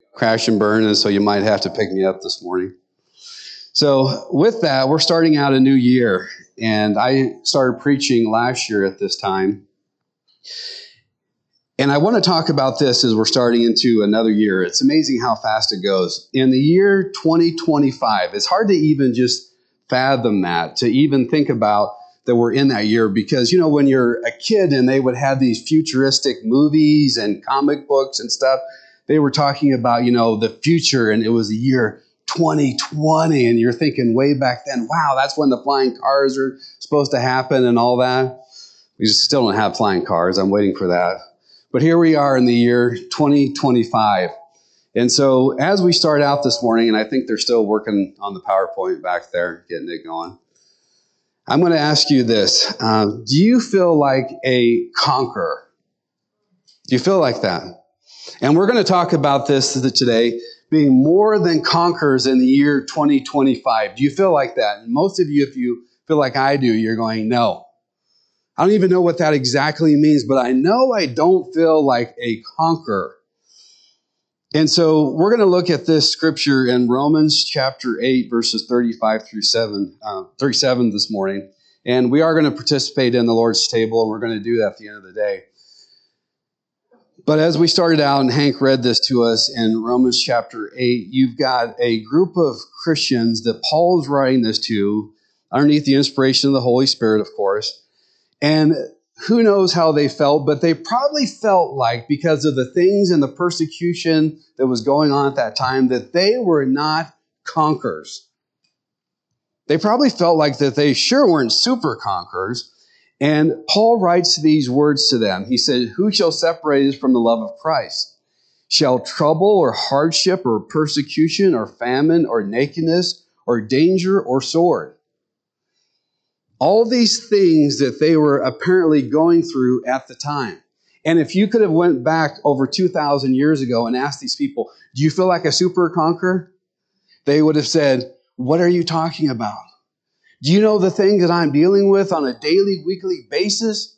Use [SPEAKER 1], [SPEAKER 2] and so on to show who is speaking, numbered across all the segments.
[SPEAKER 1] crash and burn, and so you might have to pick me up this morning. So with that, we're starting out a new year, and I started preaching last year at this time. And I want to talk about this as we're starting into another year. It's amazing how fast it goes. In the year 2025, it's hard to even just fathom that, to even think about that we're in that year. Because, when you're a kid and they would have these futuristic movies and comic books and stuff, they were talking about, the future, and it was the year 2020. And you're thinking way back then, wow, that's when the flying cars are supposed to happen and all that. We still don't have flying cars. I'm waiting for that. But here we are in the year 2025. And so as we start out this morning, and I think they're still working on the PowerPoint back there, getting it going, I'm going to ask you this. Do you feel like a conqueror? Do you feel like that? And we're going to talk about this today, being more than conquerors in the year 2025. Do you feel like that? And most of you, if you feel like I do, you're going, no. I don't even know what that exactly means, but I know I don't feel like a conqueror. And so we're going to look at this scripture in Romans chapter 8, verses 35 through 37 this morning. And we are going to participate in the Lord's table, and we're going to do that at the end of the day. But as we started out, and Hank read this to us in Romans chapter 8, you've got a group of Christians that Paul is writing this to, underneath the inspiration of the Holy Spirit, of course. And who knows how they felt, but they probably felt like, because of the things and the persecution that was going on at that time, that they were not conquerors. They probably felt like that they sure weren't super conquerors. And Paul writes these words to them. He said, "Who shall separate us from the love of Christ? Shall trouble or hardship or persecution or famine or nakedness or danger or sword?" All these things that they were apparently going through at the time. And if you could have went back over 2,000 years ago and asked these people, do you feel like a super conqueror? They would have said, what are you talking about? Do you know the things that I'm dealing with on a daily, weekly basis?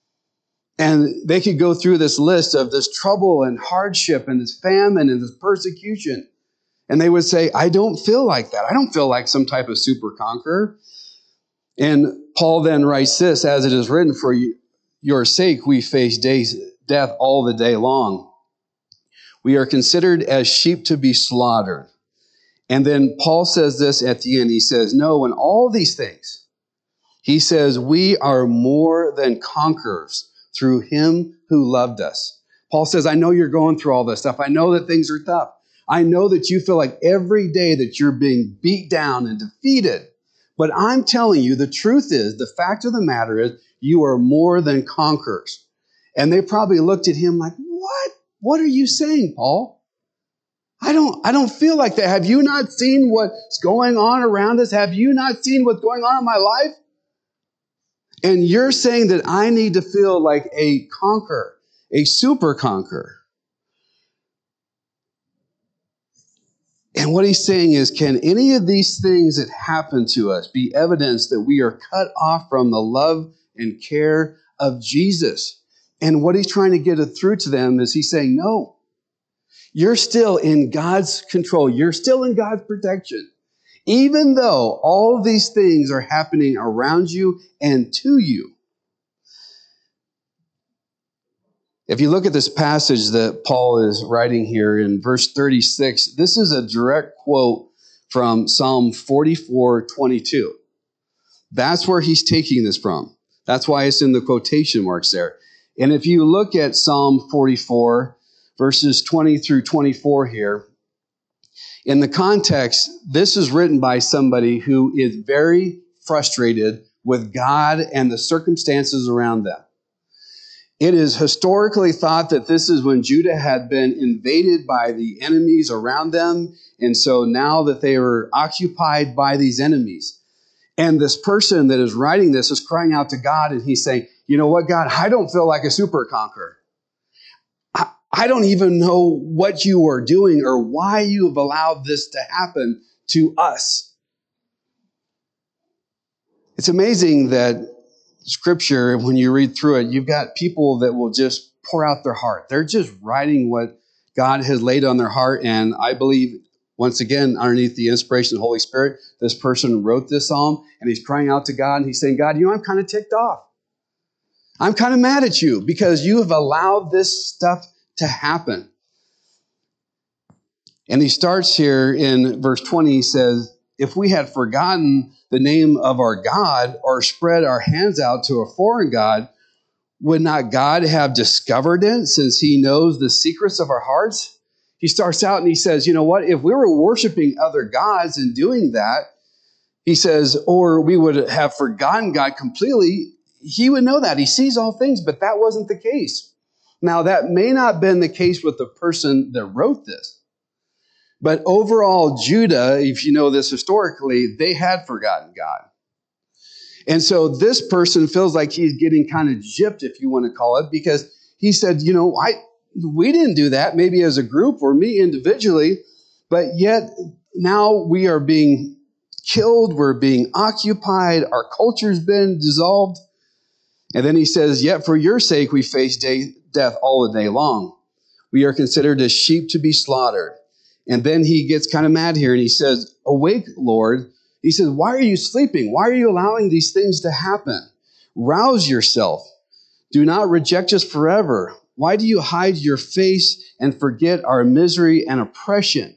[SPEAKER 1] And they could go through this list of this trouble and hardship and this famine and this persecution. And they would say, I don't feel like that. I don't feel like some type of super conqueror. And Paul then writes this, as it is written, for your sake we face death all the day long. We are considered as sheep to be slaughtered. And then Paul says this at the end. He says, no, in all these things, he says, we are more than conquerors through him who loved us. Paul says, I know you're going through all this stuff. I know that things are tough. I know that you feel like every day that you're being beat down and defeated. But I'm telling you, the truth is, the fact of the matter is, you are more than conquerors. And they probably looked at him like, what? What are you saying, Paul? I don't feel like that. Have you not seen what's going on around us? Have you not seen what's going on in my life? And you're saying that I need to feel like a conqueror, a super conqueror. And what he's saying is, can any of these things that happen to us be evidence that we are cut off from the love and care of Jesus? And what he's trying to get it through to them is he's saying, no, you're still in God's control. You're still in God's protection. Even though all these things are happening around you and to you. If you look at this passage that Paul is writing here in verse 36, this is a direct quote from Psalm 44:22. That's where he's taking this from. That's why it's in the quotation marks there. And if you look at Psalm 44, verses 20 through 24 here, in the context, this is written by somebody who is very frustrated with God and the circumstances around them. It is historically thought that this is when Judah had been invaded by the enemies around them, and so now that they were occupied by these enemies. And this person that is writing this is crying out to God, and he's saying, you know what, God, I don't feel like a super conqueror. I don't even know what you are doing or why you have allowed this to happen to us. It's amazing that Scripture, when you read through it, you've got people that will just pour out their heart. They're just writing what God has laid on their heart. And I believe, once again, underneath the inspiration of the Holy Spirit, this person wrote this psalm, and he's crying out to God, and he's saying, God, I'm kind of ticked off. I'm kind of mad at you because you have allowed this stuff to happen. And he starts here in verse 20, he says, if we had forgotten the name of our God or spread our hands out to a foreign God, would not God have discovered it since he knows the secrets of our hearts? He starts out and he says, you know what? If we were worshiping other gods and doing that, he says, or we would have forgotten God completely, he would know that. He sees all things, but that wasn't the case. Now, that may not have been the case with the person that wrote this. But overall, Judah, if you know this historically, they had forgotten God. And so this person feels like he's getting kind of gypped, if you want to call it, because he said, we didn't do that, maybe as a group or me individually, but yet now we are being killed, we're being occupied, our culture's been dissolved. And then he says, yet for your sake we face death all the day long. We are considered as sheep to be slaughtered. And then he gets kind of mad here and he says, awake, Lord. He says, why are you sleeping? Why are you allowing these things to happen? Rouse yourself. Do not reject us forever. Why do you hide your face and forget our misery and oppression?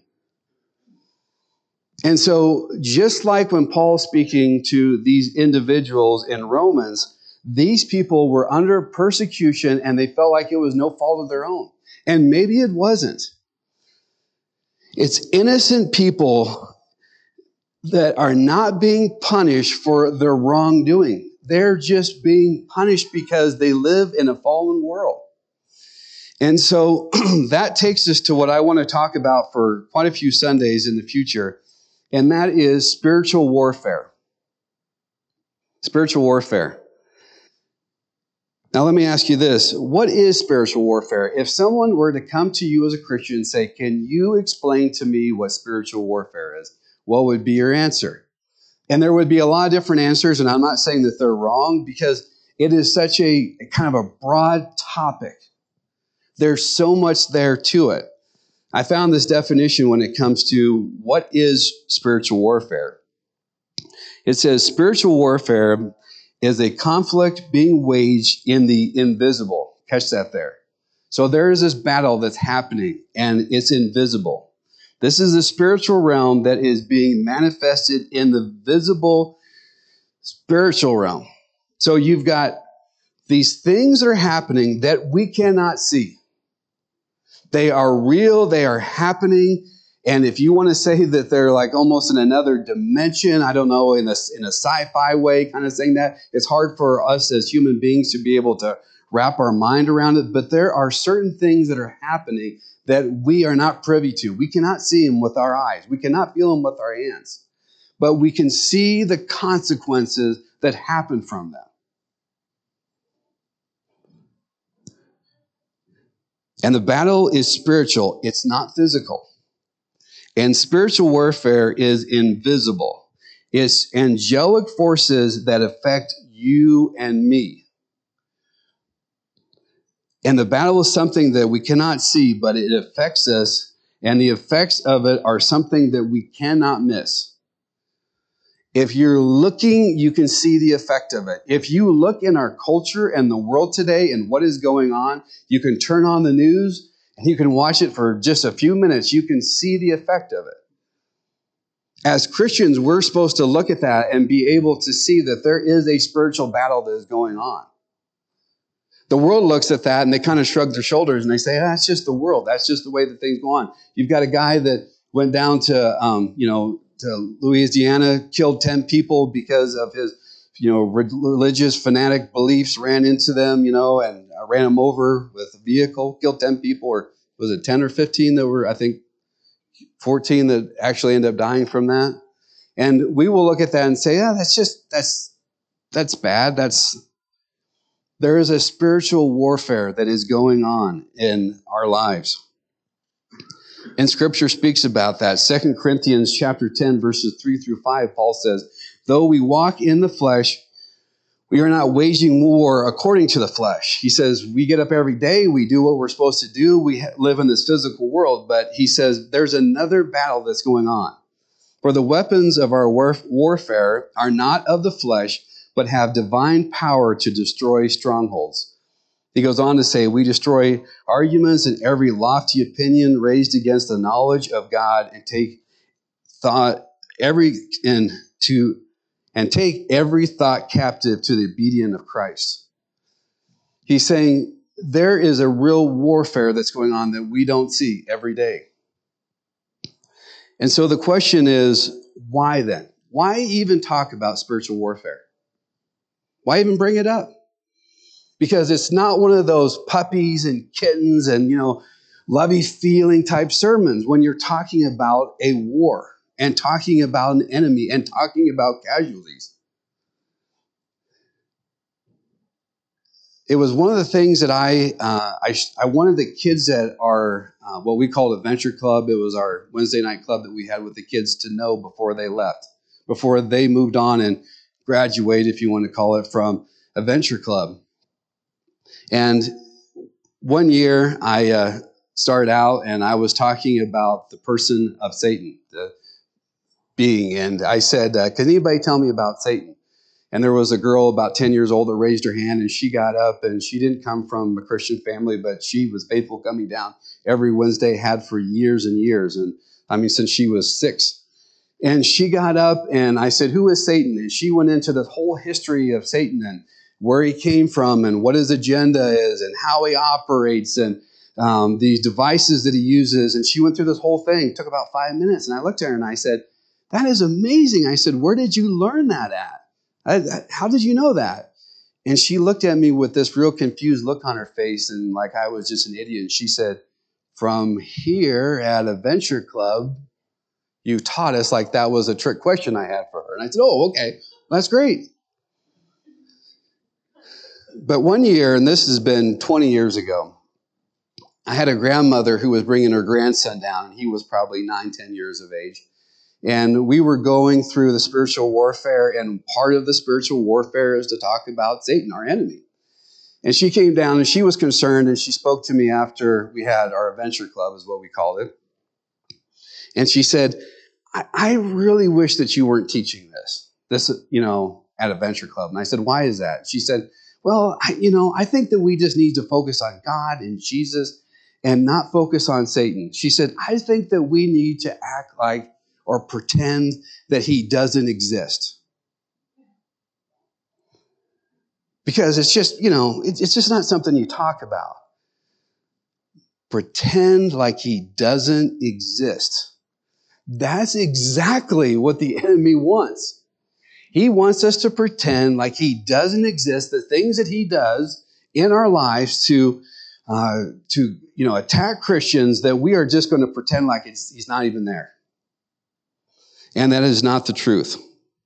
[SPEAKER 1] And so just like when Paul's speaking to these individuals in Romans, these people were under persecution and they felt like it was no fault of their own. And maybe it wasn't. It's innocent people that are not being punished for their wrongdoing. They're just being punished because they live in a fallen world. And so that takes us to what I want to talk about for quite a few Sundays in the future, and that is spiritual warfare. Spiritual warfare. Now let me ask you this. What is spiritual warfare? If someone were to come to you as a Christian and say, can you explain to me what spiritual warfare is? What would be your answer? And there would be a lot of different answers, and I'm not saying that they're wrong because it is such a kind of a broad topic. There's so much there to it. I found this definition when it comes to what is spiritual warfare. It says spiritual warfare is a conflict being waged in the invisible. Catch that there. So there is this battle that's happening, and it's invisible. This is the spiritual realm that is being manifested in the visible spiritual realm. So you've got these things that are happening that we cannot see. They are real, they are happening, and if you want to say that they're like almost in another dimension, I don't know, in a sci-fi way, kind of saying that, it's hard for us as human beings to be able to wrap our mind around it, but there are certain things that are happening that we are not privy to. We cannot see them with our eyes. We cannot feel them with our hands, but we can see the consequences that happen from them. And the battle is spiritual. It's not physical. And spiritual warfare is invisible. It's angelic forces that affect you and me. And the battle is something that we cannot see, but it affects us. And the effects of it are something that we cannot miss. If you're looking, you can see the effect of it. If you look in our culture and the world today and what is going on, you can turn on the news and you can watch it for just a few minutes. You can see the effect of it. As Christians, we're supposed to look at that and be able to see that there is a spiritual battle that is going on. The world looks at that and they kind of shrug their shoulders and they say, that's just the world. That's just the way that things go on. You've got a guy that went down to Louisiana, killed 10 people because of his, religious fanatic beliefs, ran into them, and ran them over with a vehicle, killed 10 people, or was it 10 or 15 that were, I think, 14 that actually ended up dying from that. And we will look at that and say, that's bad. There is a spiritual warfare that is going on in our lives. And Scripture speaks about that. 2 Corinthians chapter 10, verses 3 through 5, Paul says, though we walk in the flesh, We are not waging war according to the flesh. He says we get up every day, we do what we're supposed to do, we live in this physical world, but he says there's another battle that's going on. For the weapons of our warfare are not of the flesh, but have divine power to destroy strongholds. He goes on to say, we destroy arguments and every lofty opinion raised against the knowledge of God, and take every thought captive to the obedience of Christ. He's saying there is a real warfare that's going on that we don't see every day. And so the question is, why then? Why even talk about spiritual warfare? Why even bring it up? Because it's not one of those puppies and kittens and, lovey-feeling type sermons when you're talking about a war and talking about an enemy and talking about casualties. It was one of the things that I wanted the kids at our, what we called Adventure Club. It was our Wednesday night club that we had with the kids to know before they left, before they moved on and graduated, if you want to call it, from Adventure Club. And one year I started out and I was talking about the person of Satan, the being. And I said, can anybody tell me about Satan? And there was a girl about 10 years old that raised her hand, and she got up, and she didn't come from a Christian family, but she was faithful coming down every Wednesday, had for years and years. And since she was 6. And she got up and I said, who is Satan? And she went into the whole history of Satan and where he came from and what his agenda is and how he operates and these devices that he uses. And she went through this whole thing. It took about 5 minutes. And I looked at her and I said, that is amazing. I said, where did you learn that at? How did you know that? And she looked at me with this real confused look on her face and like I was just an idiot. And she said, from here at Adventure Club, you taught us. Like that was a trick question I had for her. And I said, oh, okay, that's great. But one year, and this has been 20 years ago, I had a grandmother who was bringing her grandson down, and he was probably 9, 10 years of age. And we were going through the spiritual warfare, and part of the spiritual warfare is to talk about Satan, our enemy. And she came down, and she was concerned, and she spoke to me after we had our Adventure Club, is what we called it. And she said, I really wish that you weren't teaching this, at Adventure Club. And I said, why is that? She said, well, I think that we just need to focus on God and Jesus and not focus on Satan. She said, I think that we need to act like or pretend that he doesn't exist. Because it's just, it's just not something you talk about. Pretend like he doesn't exist. That's exactly what the enemy wants. He wants us to pretend like he doesn't exist, the things that he does in our lives to attack Christians, that we are just going to pretend like he's not even there. And that is not the truth.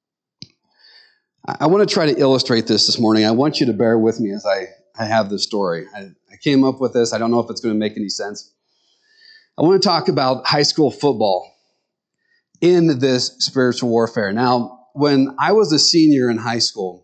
[SPEAKER 1] I want to try to illustrate this morning. I want you to bear with me as I have this story. I came up with this. I don't know if it's going to make any sense. I want to talk about high school football in this spiritual warfare. Now, when I was a senior in high school,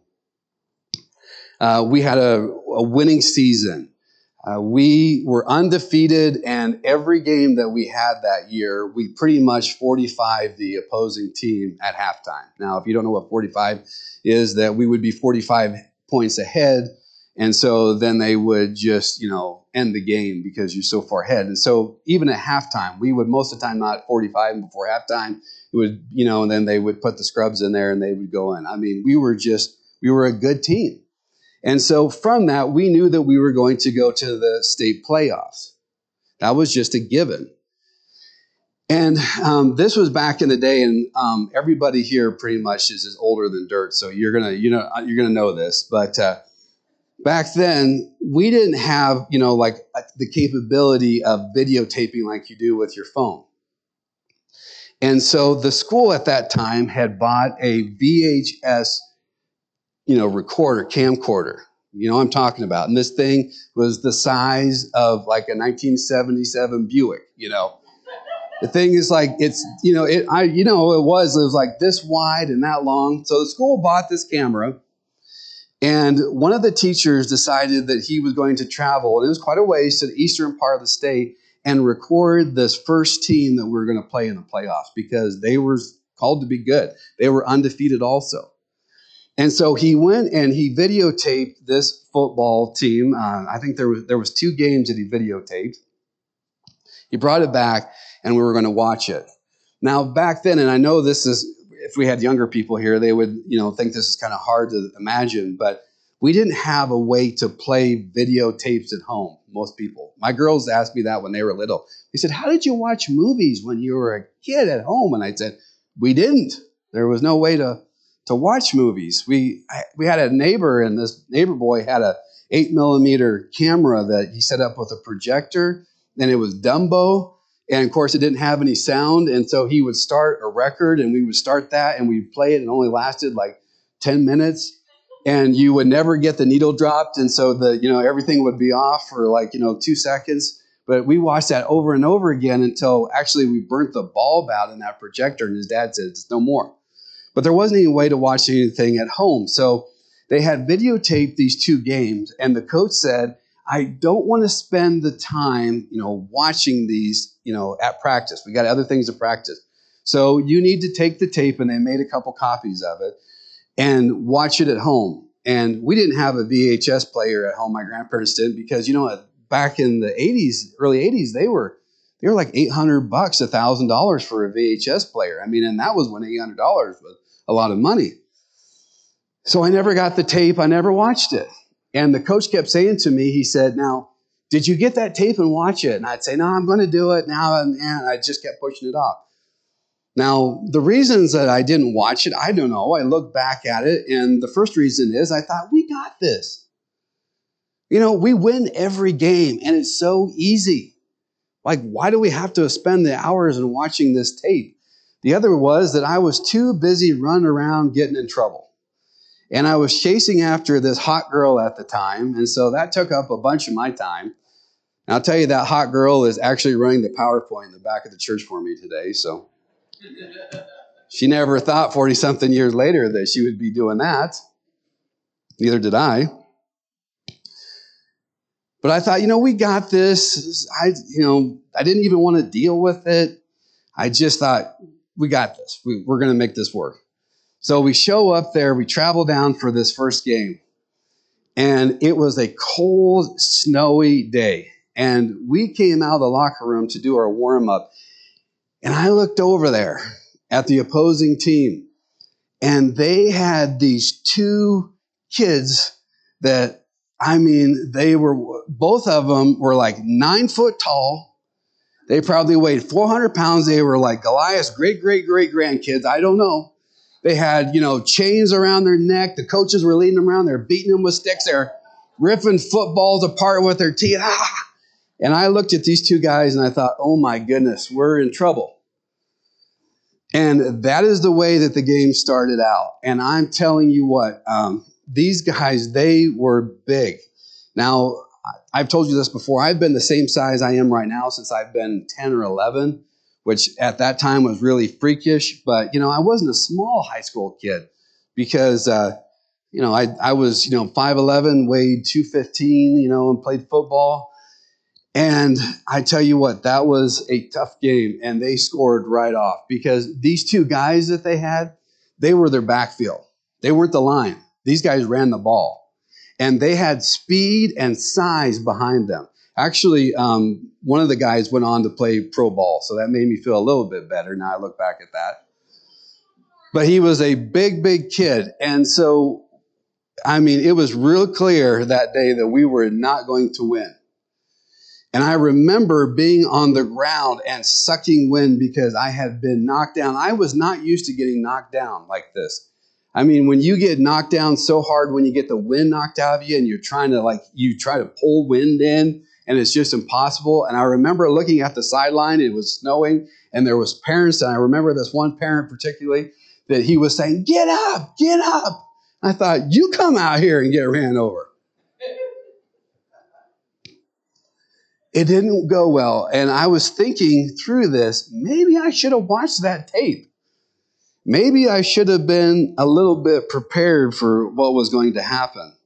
[SPEAKER 1] we had a winning season. We were undefeated, and every game that we had that year, we pretty much 45 the opposing team at halftime. Now, if you don't know what 45 is, that we would be 45 points ahead, and so then they would just, end the game because you're so far ahead. And so even at halftime, we would most of the time not 45 before halftime. It would, and then they would put the scrubs in there and they would go in. We were a good team. And so from that, we knew that we were going to go to the state playoffs. That was just a given. And this was back in the day, and everybody here pretty much is older than dirt, so you're gonna know this. But back then, we didn't have the capability of videotaping like you do with your phone. And so the school at that time had bought a VHS recorder, camcorder. I'm talking about. And this thing was the size of like a 1977 Buick, The thing is like, it was like this wide and that long. So the school bought this camera, And one of the teachers decided that he was going to travel, and it was quite a ways, to the eastern part of the state and record this first team that we were going to play in the playoffs because they were called to be good. They were undefeated also. And so he went and he videotaped this football team. I think there was 2 games that he videotaped. He brought it back, and we were going to watch it. Now, back then, and I know this is, if we had younger people here, they would, think this is kind of hard to imagine, but we didn't have a way to play videotapes at home, most people. My girls asked me that when they were little. They said, how did you watch movies when you were a kid at home? And I said, we didn't. There was no way to watch movies. We had a neighbor, and this neighbor boy had a 8mm camera that he set up with a projector, and it was Dumbo. And of course, it didn't have any sound. And so he would start a record, and we would start that, and we'd play it. And it only lasted like 10 minutes. And you would never get the needle dropped. And so everything would be off for 2 seconds. But we watched that over and over again until actually we burnt the bulb out in that projector. And his dad said, it's no more. But there wasn't any way to watch anything at home. So they had videotaped these 2 games. And the coach said, I don't want to spend the time, watching these, at practice. We got other things to practice. So you need to take the tape, and they made a couple copies of it, and watch it at home. And we didn't have a VHS player at home. My grandparents did, because, back in the 80s, early 80s, they were like $800, $1,000 for a VHS player. I mean, and that was when $800 was a lot of money. So I never got the tape. I never watched it. And the coach kept saying to me, he said, now, did you get that tape and watch it? And I'd say, no, I'm going to do it now. And I just kept pushing it off. Now, the reasons that I didn't watch it, I don't know. I look back at it, and the first reason is I thought, we got this. We win every game, and it's so easy. Like, why do we have to spend the hours in watching this tape? The other was that I was too busy running around getting in trouble. And I was chasing after this hot girl at the time, and so that took up a bunch of my time. And I'll tell you, that hot girl is actually running the PowerPoint in the back of the church for me today, so she never thought 40-something years later that she would be doing that. Neither did I. But I thought, we got this. I didn't even want to deal with it. I just thought, we got this. We're going to make this work. So we show up there. We travel down for this first game. And it was a cold, snowy day. And we came out of the locker room to do our warm-up. And I looked over there at the opposing team, and they had these 2 kids that, both of them were like 9 foot tall. They probably weighed 400 pounds. They were like Goliath's great-great-great-grandkids. I don't know. They had, chains around their neck. The coaches were leading them around. They're beating them with sticks. They're ripping footballs apart with their teeth. And I looked at these 2 guys, and I thought, oh my goodness, we're in trouble. And that is the way that the game started out. And I'm telling you what, these guys, they were big. Now, I've told you this before. I've been the same size I am right now since I've been 10 or 11, which at that time was really freakish. But, I wasn't a small high school kid because, I was, 5'11", weighed 215, and played football. And I tell you what, that was a tough game, and they scored right off because these 2 guys that they had, they were their backfield. They weren't the line. These guys ran the ball, and they had speed and size behind them. Actually, one of the guys went on to play pro ball, so that made me feel a little bit better. Now I look back at that. But he was a big, big kid, and so, it was real clear that day that we were not going to win. And I remember being on the ground and sucking wind because I had been knocked down. I was not used to getting knocked down like this. When you get knocked down so hard, when you get the wind knocked out of you and you're trying to you try to pull wind in and it's just impossible. And I remember looking at the sideline, it was snowing and there was parents. And I remember this one parent particularly that he was saying, get up, get up. I thought, you come out here and get ran over. It didn't go well, and I was thinking through this, maybe I should have watched that tape. Maybe I should have been a little bit prepared for what was going to happen.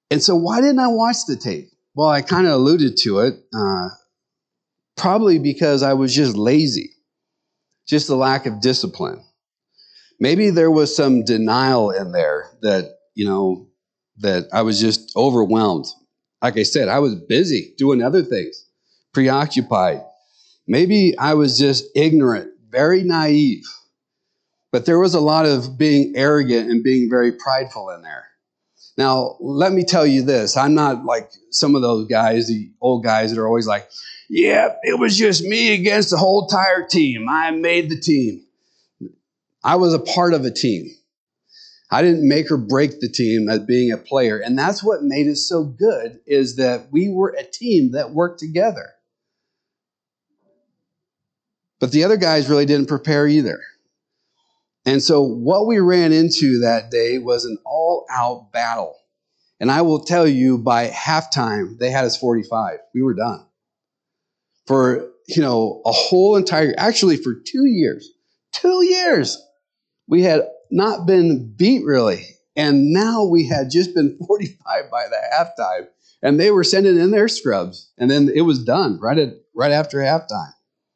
[SPEAKER 1] And so why didn't I watch the tape? Well, I kind of alluded to it, probably because I was just lazy, just a lack of discipline. Maybe there was some denial in there that, that I was just overwhelmed. Like I said, I was busy doing other things, preoccupied. Maybe I was just ignorant, very naive. But there was a lot of being arrogant and being very prideful in there. Now, let me tell you this. I'm not like some of those guys, the old guys that are always like, yeah, it was just me against the whole entire team. I made the team. I was a part of a team. I didn't make or break the team as being a player. And that's what made it so good, is that we were a team that worked together. But the other guys really didn't prepare either. And so what we ran into that day was an all-out battle. And I will tell you, by halftime, they had us 45. We were done. For, a whole entire, actually for 2 years, we had not been beat really. And now we had just been 45 by the halftime. And they were sending in their scrubs. And then it was done right after halftime.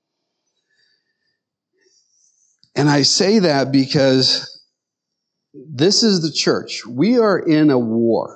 [SPEAKER 1] And I say that because this is the church. We are in a war.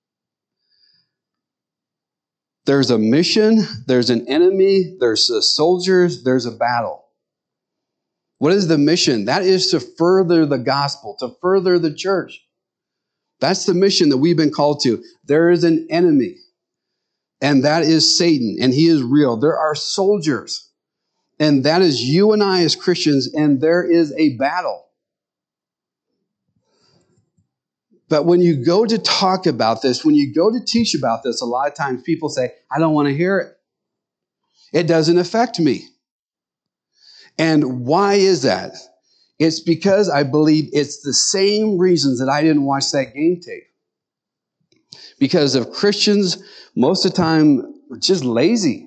[SPEAKER 1] There's a mission, there's an enemy, there's soldiers, there's a battle. What is the mission? That is to further the gospel, to further the church. That's the mission that we've been called to. There is an enemy, and that is Satan, and he is real. There are soldiers, and that is you and I as Christians, and there is a battle. But when you go to talk about this, when you go to teach about this, a lot of times people say, I don't want to hear it. It doesn't affect me. And why is that? It's because I believe it's the same reasons that I didn't watch that game tape. Because of Christians, most of the time, we're just lazy.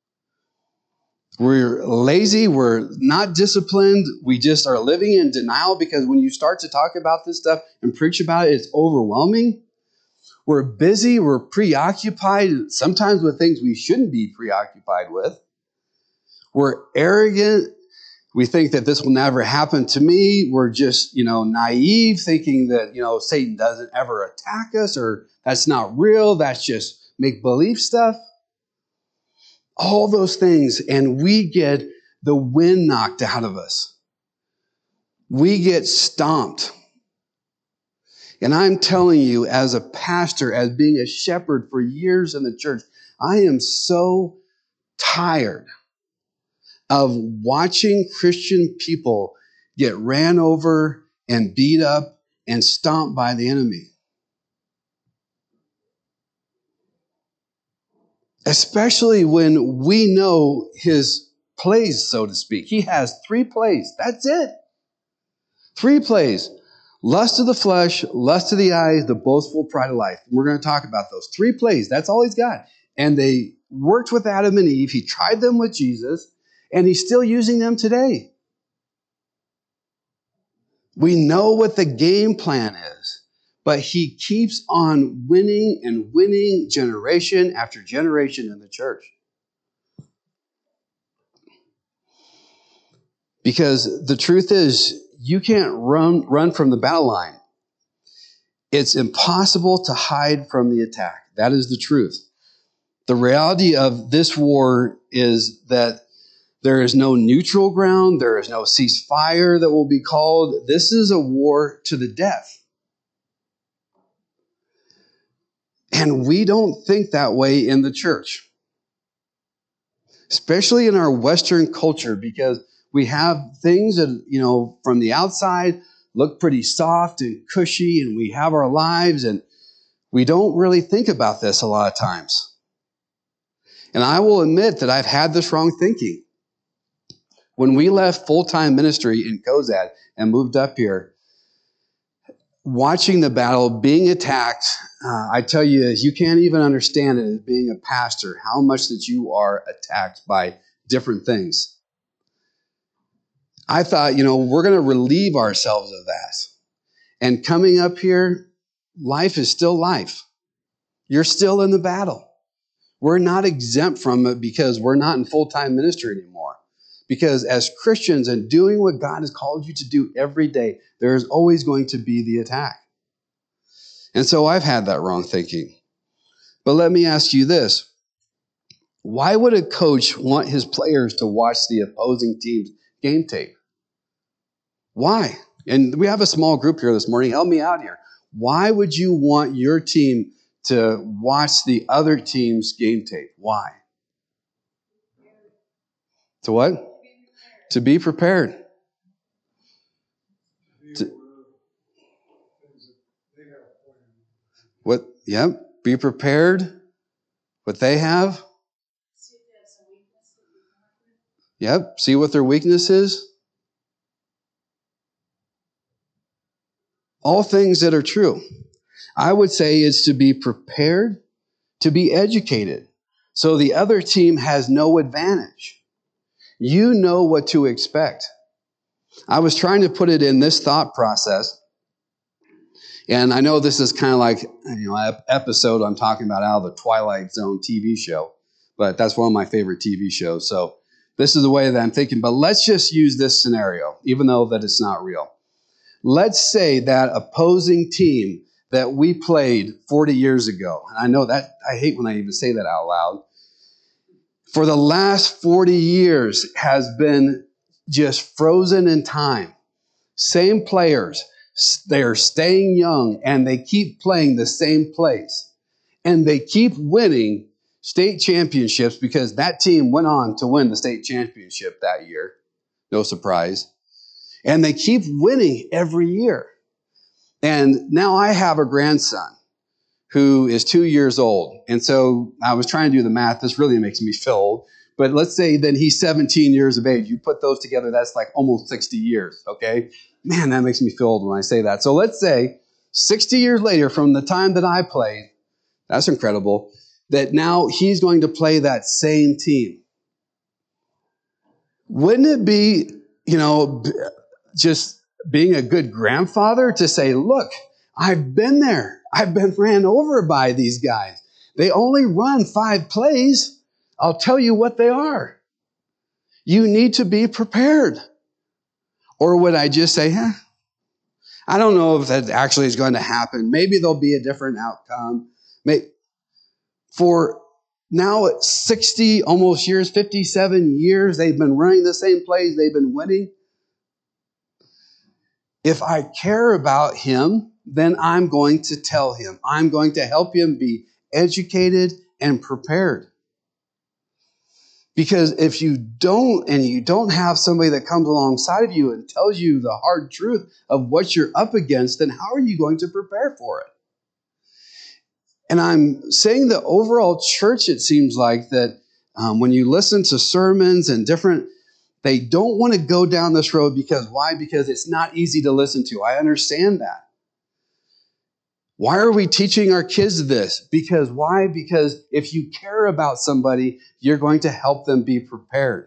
[SPEAKER 1] We're lazy. We're not disciplined. We just are living in denial, because when you start to talk about this stuff and preach about it, it's overwhelming. We're busy. We're preoccupied, sometimes with things we shouldn't be preoccupied with. We're arrogant. We think that this will never happen to me. We're just, naive, thinking that, Satan doesn't ever attack us, or that's not real. That's just make-believe stuff. All those things, and we get the wind knocked out of us. We get stomped. And I'm telling you, as a pastor, as being a shepherd for years in the church, I am so tired of watching Christian people get ran over and beat up and stomped by the enemy. Especially when we know his plays, so to speak. He has 3 plays. That's it. 3 plays. Lust of the flesh, lust of the eyes, the boastful pride of life. And we're going to talk about those 3 plays. That's all he's got. And they worked with Adam and Eve. He tried them with Jesus, and he's still using them today. We know what the game plan is. But he keeps on winning and winning generation after generation in the church. Because the truth is, you can't run from the battle line. It's impossible to hide from the attack. That is the truth. The reality of this war is that there is no neutral ground. There is no ceasefire that will be called. This is a war to the death. And we don't think that way in the church, especially in our Western culture, because we have things that, from the outside look pretty soft and cushy, and we have our lives, and we don't really think about this a lot of times. And I will admit that I've had this wrong thinking. When we left full-time ministry in Cozad and moved up here, watching the battle, being attacked, I tell you, you can't even understand it as being a pastor, how much that you are attacked by different things. I thought, we're going to relieve ourselves of that. And coming up here, life is still life. You're still in the battle. We're not exempt from it because we're not in full-time ministry anymore. Because as Christians and doing what God has called you to do every day, there is always going to be the attack. And so I've had that wrong thinking. But let me ask you this. Why would a coach want his players to watch the opposing team's game tape? Why? And we have a small group here this morning. Help me out here. Why would you want your team to watch the other team's game tape? Why? To what? To be prepared. What? Yep. Be prepared. What they have. Yep. See what their weakness is. All things that are true. I would say is to be prepared, to be educated. So the other team has no advantage. You know what to expect. I was trying to put it in this thought process. And I know this is kind of like, an episode I'm talking about out of the Twilight Zone TV show. But that's one of my favorite TV shows. So this is the way that I'm thinking. But let's just use this scenario, even though that it's not real. Let's say that opposing team that we played 40 years ago, and I know that I hate when I even say that out loud, for the last 40 years has been just frozen in time. Same players, they are staying young, and they keep playing the same place. And they keep winning state championships because that team went on to win the state championship that year. No surprise. And they keep winning every year. And now I have a grandson who is 2 years old. And so I was trying to do the math. This really makes me feel old. But let's say that he's 17 years of age. You put those together, that's like almost 60 years, okay? Man, that makes me feel old when I say that. So let's say 60 years later from the time that I played, that's incredible, that now he's going to play that same team. Wouldn't it be, just being a good grandfather to say, look, I've been there. I've been ran over by these guys. They only run 5 plays. I'll tell you what they are. You need to be prepared. Or would I just say, I don't know if that actually is going to happen. Maybe there'll be a different outcome. For now, 60 almost years, 57 years, they've been running the same plays. They've been winning. If I care about him, then I'm going to tell him. I'm going to help him be educated and prepared. Because if you don't, and you don't have somebody that comes alongside of you and tells you the hard truth of what you're up against, then how are you going to prepare for it? And I'm saying the overall church, it seems like that when you listen to sermons and different, they don't want to go down this road because why? Because it's not easy to listen to. I understand that. Why are we teaching our kids this? Because why? Because if you care about somebody, you're going to help them be prepared.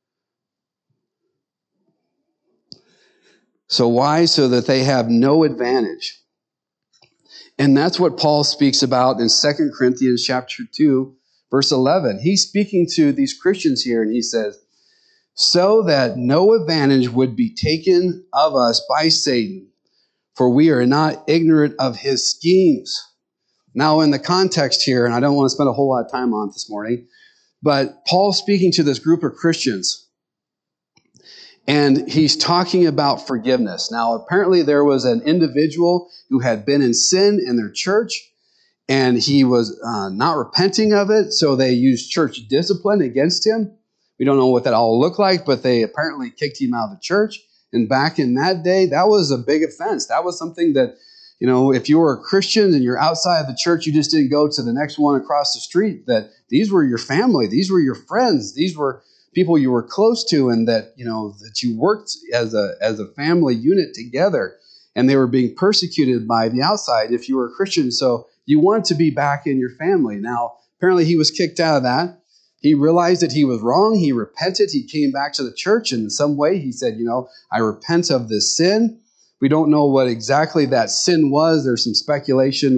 [SPEAKER 1] So why? So that they have no advantage. And that's what Paul speaks about in 2 Corinthians chapter 2, verse 11. He's speaking to these Christians here, and he says, so that no advantage would be taken of us by Satan, for we are not ignorant of his schemes. Now, in the context here, and I don't want to spend a whole lot of time on it this morning, but Paul's speaking to this group of Christians, and he's talking about forgiveness. Now, apparently there was an individual who had been in sin in their church, and he was not repenting of it, so they used church discipline against him. We don't know what that all looked like, but they apparently kicked him out of the church. And back in that day, that was a big offense. That was something that, if you were a Christian and you're outside of the church, you just didn't go to the next one across the street, that these were your family, these were your friends, these were people you were close to, and that, that you worked as a family unit together, and they were being persecuted by the outside if you were a Christian. So you wanted to be back in your family. Now, apparently he was kicked out of that. He realized that he was wrong. He repented. He came back to the church. And in some way, he said, I repent of this sin. We don't know what exactly that sin was. There's some speculation with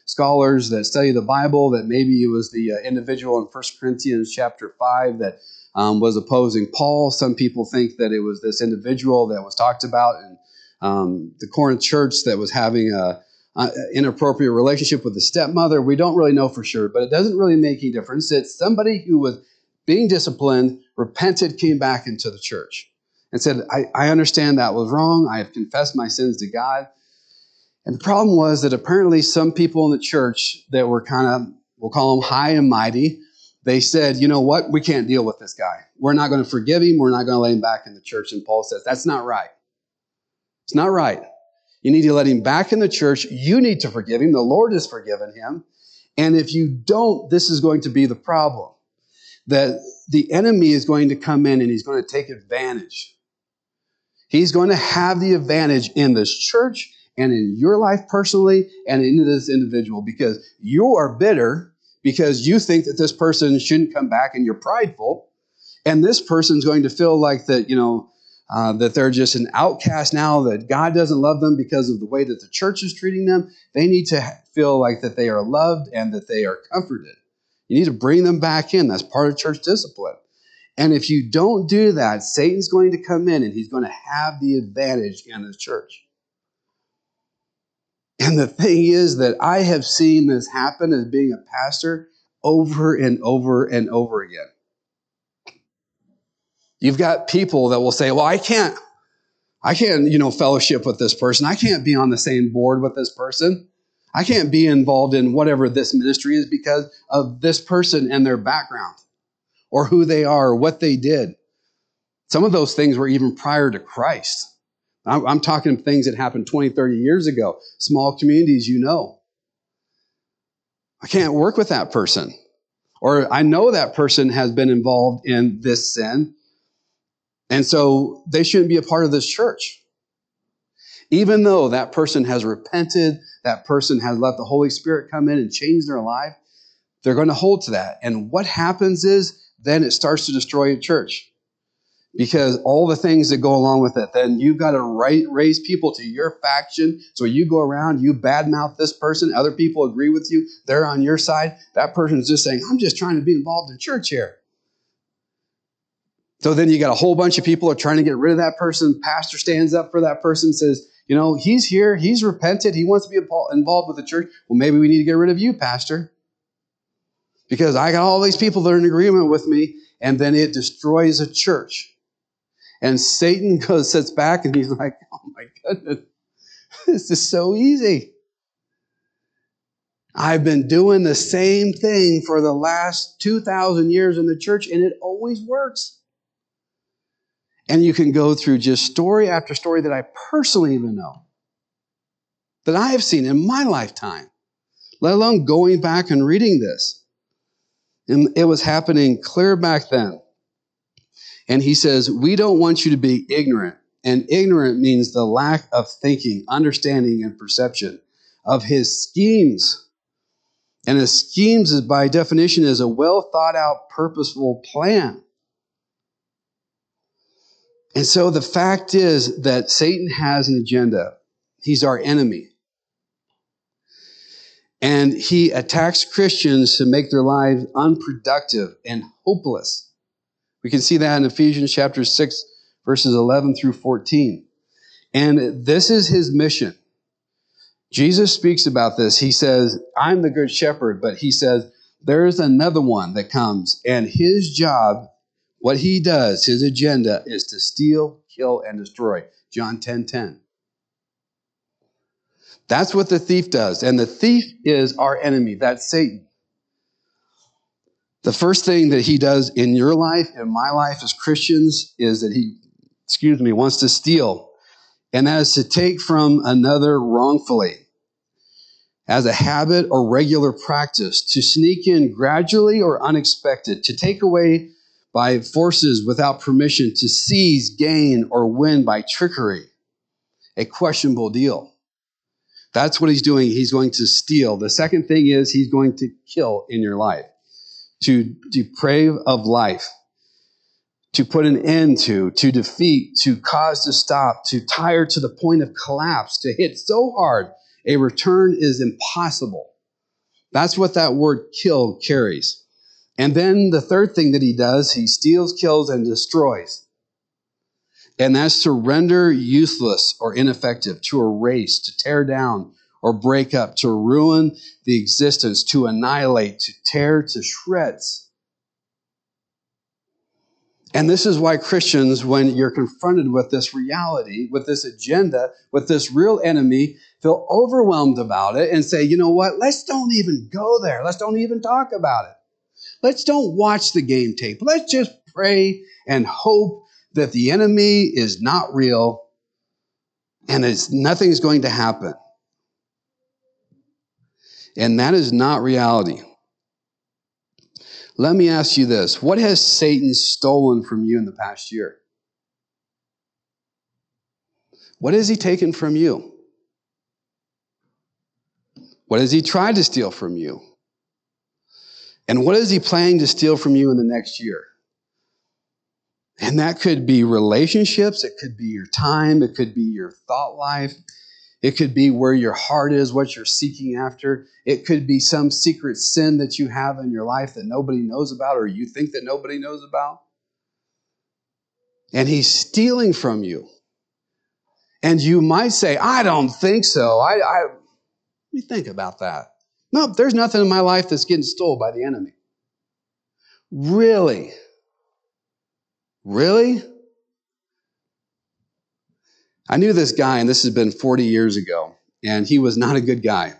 [SPEAKER 1] scholars that study the Bible that maybe it was the individual in 1 Corinthians chapter 5 that was opposing Paul. Some people think that it was this individual that was talked about in the Corinth church that was having a inappropriate relationship with the stepmother. We don't really know for sure, but it doesn't really make any difference. It's somebody who was being disciplined, repented, came back into the church and said, I understand that was wrong. I have confessed my sins to God. And the problem was that apparently some people in the church that were kind of, we'll call them high and mighty, they said, you know what? We can't deal with this guy. We're not going to forgive him. We're not going to let him back in the church. And Paul says, that's not right. It's not right. You need to let him back in the church. You need to forgive him. The Lord has forgiven him. And if you don't, this is going to be the problem. That the enemy is going to come in and he's going to take advantage. He's going to have the advantage in this church and in your life personally and in this individual because you are bitter because you think that this person shouldn't come back and you're prideful. And this person's going to feel like that, that they're just an outcast now, that God doesn't love them because of the way that the church is treating them. They need to feel like that they are loved and that they are comforted. You need to bring them back in. That's part of church discipline. And if you don't do that, Satan's going to come in and he's going to have the advantage in the church. And the thing is that I have seen this happen as being a pastor over and over and over again. You've got people that will say, well, I can't, fellowship with this person. I can't be on the same board with this person. I can't be involved in whatever this ministry is because of this person and their background or who they are or what they did. Some of those things were even prior to Christ. I'm talking things that happened 20, 30 years ago. Small communities, I can't work with that person. Or I know that person has been involved in this sin. And so they shouldn't be a part of this church. Even though that person has repented, that person has let the Holy Spirit come in and change their life, they're going to hold to that. And what happens is then it starts to destroy a church. Because all the things that go along with it, then you've got to raise people to your faction. So you go around, you badmouth this person, other people agree with you, they're on your side. That person's just saying, I'm just trying to be involved in church here. So then you got a whole bunch of people are trying to get rid of that person. Pastor stands up for that person, says, he's here, he's repented, he wants to be involved with the church. Well, maybe we need to get rid of you, pastor. Because I got all these people that are in agreement with me, and then it destroys a church. And Satan sits back and he's like, oh my goodness, this is so easy. I've been doing the same thing for the last 2,000 years in the church, and it always works. And you can go through just story after story that I personally even know, that I have seen in my lifetime, let alone going back and reading this. And it was happening clear back then. And he says, we don't want you to be ignorant. And ignorant means the lack of thinking, understanding, and perception of his schemes. And his schemes, is by definition, is a well thought out, purposeful plan. And so the fact is that Satan has an agenda. He's our enemy. And he attacks Christians to make their lives unproductive and hopeless. We can see that in Ephesians chapter 6, verses 11 through 14. And this is his mission. Jesus speaks about this. He says, I'm the good shepherd, but he says, there's another one that comes, and his job, what he does, his agenda, is to steal, kill, and destroy. John 10:10. That's what the thief does. And the thief is our enemy. That's Satan. The first thing that he does in your life, in my life as Christians, is that he, wants to steal. And that is to take from another wrongfully, as a habit or regular practice, to sneak in gradually or unexpected, to take away by forces without permission, to seize, gain, or win by trickery. A questionable deal. That's what he's doing. He's going to steal. The second thing is he's going to kill in your life. To deprave of life, to put an end to defeat, to cause to stop, to tire to the point of collapse, to hit so hard a return is impossible. That's what that word kill carries. And then the third thing that he does, he steals, kills, and destroys. And that's to render useless or ineffective, to erase, to tear down or break up, to ruin the existence, to annihilate, to tear to shreds. And this is why Christians, when you're confronted with this reality, with this agenda, with this real enemy, feel overwhelmed about it and say, you know what, let's don't even go there. Let's don't even talk about it. Let's don't watch the game tape. Let's just pray and hope that the enemy is not real and nothing's going to happen. And that is not reality. Let me ask you this. What has Satan stolen from you in the past year? What has he taken from you? What has he tried to steal from you? And what is he planning to steal from you in the next year? And that could be relationships. It could be your time. It could be your thought life. It could be where your heart is, what you're seeking after. It could be some secret sin that you have in your life that nobody knows about or you think that nobody knows about. And he's stealing from you. And you might say, I don't think so. Let me think about that. No, there's nothing in my life that's getting stolen by the enemy. Really? Really? I knew this guy, and this has been 40 years ago, and he was not a good guy.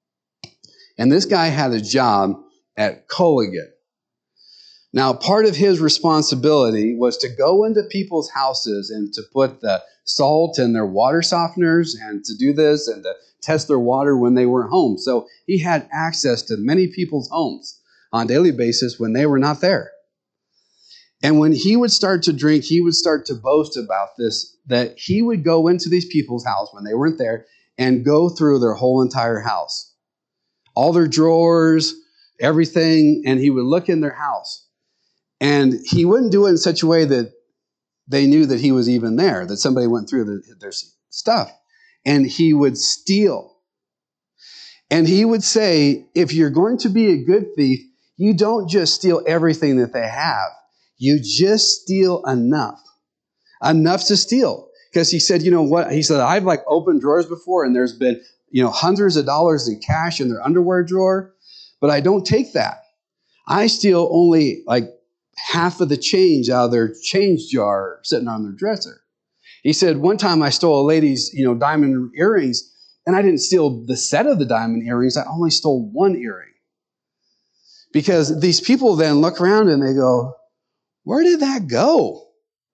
[SPEAKER 1] And this guy had a job at Culligan. Now, part of his responsibility was to go into people's houses and to put the salt in their water softeners and to do this and to test their water when they weren't home. So he had access to many people's homes on a daily basis when they were not there. And when he would start to drink, he would start to boast about this, that he would go into these people's house when they weren't there and go through their whole entire house. All their drawers, everything, and he would look in their house. And he wouldn't do it in such a way that they knew that he was even there, that somebody went through their stuff. And he would steal. And he would say, if you're going to be a good thief, you don't just steal everything that they have. You just steal enough to steal. Because he said, you know what? He said, I've opened drawers before and there's been, hundreds of dollars in cash in their underwear drawer, but I don't take that. I steal only half of the change out of their change jar sitting on their dresser. He said, one time I stole a lady's, diamond earrings, and I didn't steal the set of the diamond earrings. I only stole one earring. Because these people then look around and they go, where did that go?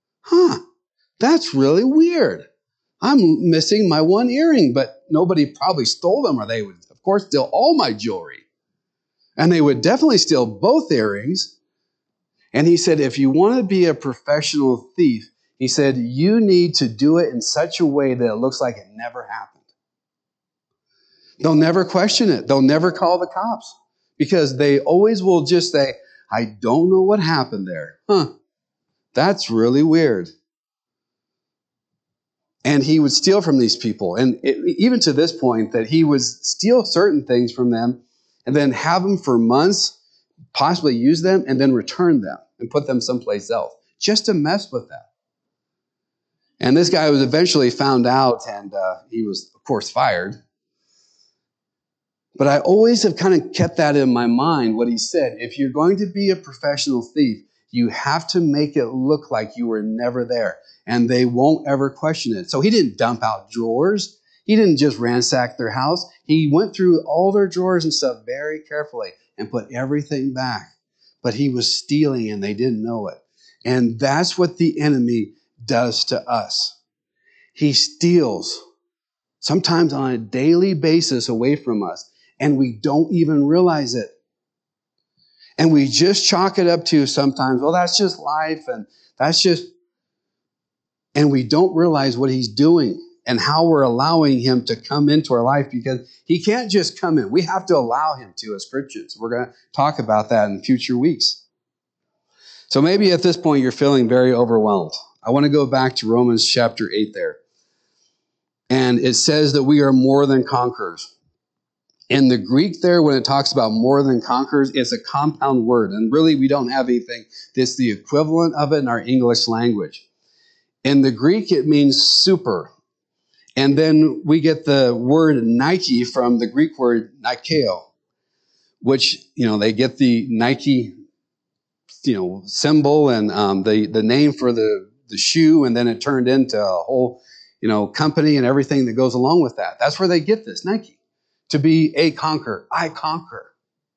[SPEAKER 1] That's really weird. I'm missing my one earring, but nobody probably stole them, or they would, of course, steal all my jewelry. And they would definitely steal both earrings. And he said, if you want to be a professional thief, he said, you need to do it in such a way that it looks like it never happened. They'll never question it. They'll never call the cops because they always will just say, I don't know what happened there. That's really weird. And he would steal from these people. And even to this point that he would steal certain things from them and then have them for months, possibly use them, and then return them and put them someplace else just to mess with them. And this guy was eventually found out and he was, of course, fired. But I always have kind of kept that in my mind, what he said. If you're going to be a professional thief, you have to make it look like you were never there, and they won't ever question it. So he didn't dump out drawers. He didn't just ransack their house. He went through all their drawers and stuff very carefully and put everything back. But he was stealing, and they didn't know it. And that's what the enemy does to us. He steals, sometimes on a daily basis, away from us. And we don't even realize it. And we just chalk it up to sometimes, well, that's just life, and we don't realize what he's doing and how we're allowing him to come into our life, because he can't just come in. We have to allow him to as Christians. We're going to talk about that in future weeks. So maybe at this point you're feeling very overwhelmed. I want to go back to Romans chapter 8 there. And it says that we are more than conquerors. In the Greek there, when it talks about more than conquerors, it's a compound word. And really, we don't have anything that's the equivalent of it in our English language. In the Greek, it means super. And then we get the word Nike from the Greek word Nikeo, which, they get the Nike, symbol and the name for the shoe, and then it turned into a whole, company and everything that goes along with that. That's where they get this, Nike. To be a conqueror. I conquer.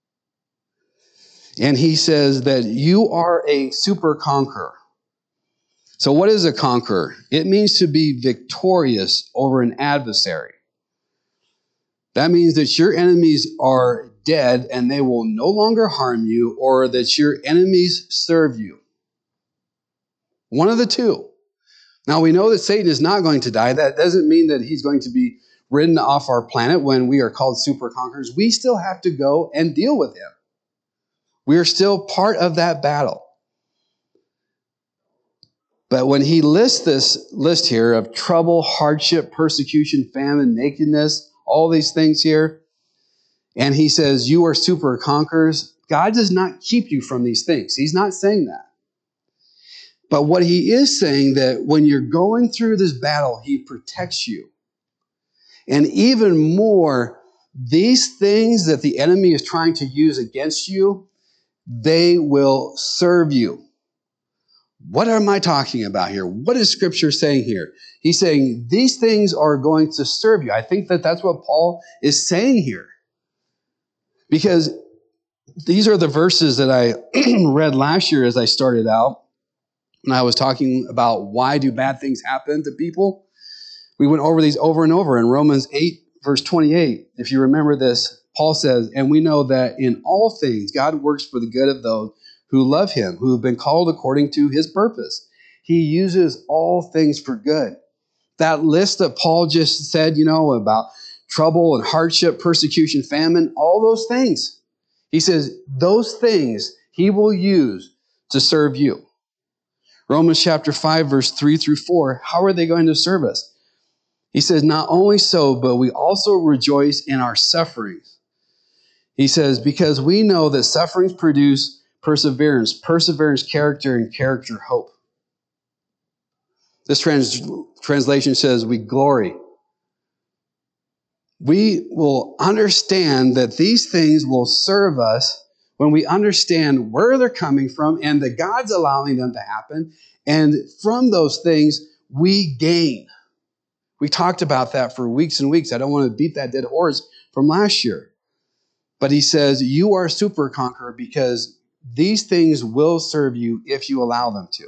[SPEAKER 1] And he says that you are a super conqueror. So what is a conqueror? It means to be victorious over an adversary. That means that your enemies are dead and they will no longer harm you, or that your enemies serve you. One of the two. Now we know that Satan is not going to die. That doesn't mean that he's going to be ridden off our planet when we are called super conquerors. We still have to go and deal with him. We are still part of that battle. But when he lists this list here of trouble, hardship, persecution, famine, nakedness, all these things here, and he says you are super conquerors, God does not keep you from these things. He's not saying that. But what he is saying, that when you're going through this battle, he protects you. And even more, these things that the enemy is trying to use against you, they will serve you. What am I talking about here? What is Scripture saying here? He's saying these things are going to serve you. I think that that's what Paul is saying here. Because these are the verses that I read last year as I started out. And I was talking about why do bad things happen to people. We went over these over and over in Romans 8, verse 28. If you remember this, Paul says, and we know that in all things God works for the good of those who love him, who have been called according to his purpose. He uses all things for good. That list that Paul just said, about trouble and hardship, persecution, famine, all those things. He says those things he will use to serve you. Romans chapter 5, verse 3 through 4, how are they going to serve us? He says, not only so, but we also rejoice in our sufferings. He says, because we know that sufferings produce perseverance, perseverance, character, and character, hope. This translation says, we glory. We will understand that these things will serve us when we understand where they're coming from and that God's allowing them to happen. And from those things, we gain. We talked about that for weeks and weeks. I don't want to beat that dead horse from last year. But he says, you are a super conqueror because these things will serve you if you allow them to.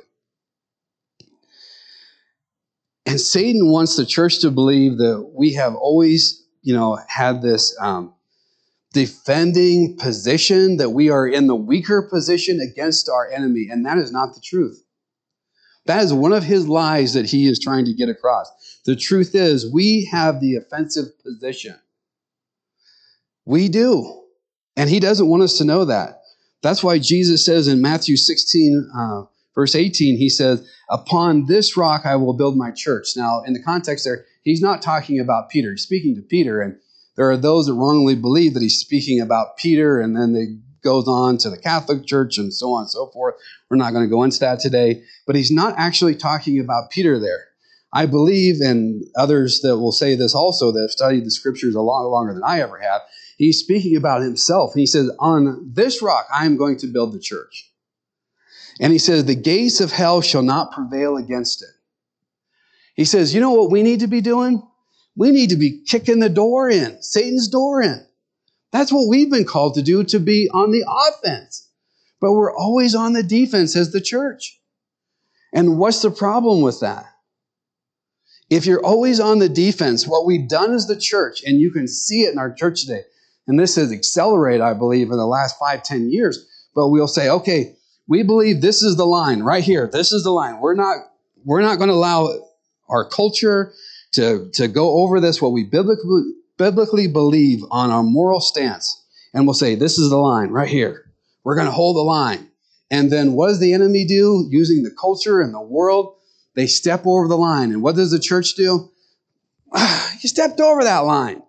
[SPEAKER 1] And Satan wants the church to believe that we have always, had this defending position, that we are in the weaker position against our enemy. And that is not the truth. That is one of his lies that he is trying to get across. The truth is, we have the offensive position. We do. And he doesn't want us to know that. That's why Jesus says in Matthew 16, verse 18, he says, upon this rock I will build my church. Now, in the context there, he's not talking about Peter. He's speaking to Peter. And there are those that wrongly believe that he's speaking about Peter, and then it goes on to the Catholic Church and so on and so forth. We're not going to go into that today. But he's not actually talking about Peter there. I believe, and others that will say this also, that have studied the Scriptures a lot longer than I ever have, he's speaking about himself. He says, on this rock I am going to build the church. And he says, the gates of hell shall not prevail against it. He says, you know what we need to be doing? We need to be kicking the door in, Satan's door in. That's what we've been called to do, to be on the offense. But we're always on the defense as the church. And what's the problem with that? If you're always on the defense, what we've done as the church, and you can see it in our church today, and this has accelerated, I believe, in the last 5-10 years, but we'll say, okay, we believe this is the line right here. This is the line. We're not going to allow our culture to go over this, what we biblically believe on our moral stance. And we'll say, this is the line right here. We're going to hold the line. And then what does the enemy do? Using the culture and the world, they step over the line. And what does the church do? You stepped over that line.